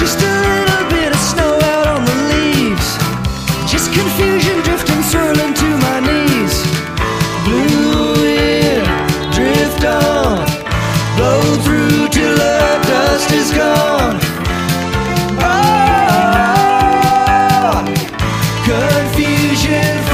Just a little bit of snow out on the leaves. Just confusion drifting, swirling to my knees. Blue wind, drift on, blow through till the dust is gone. Oh, confusion.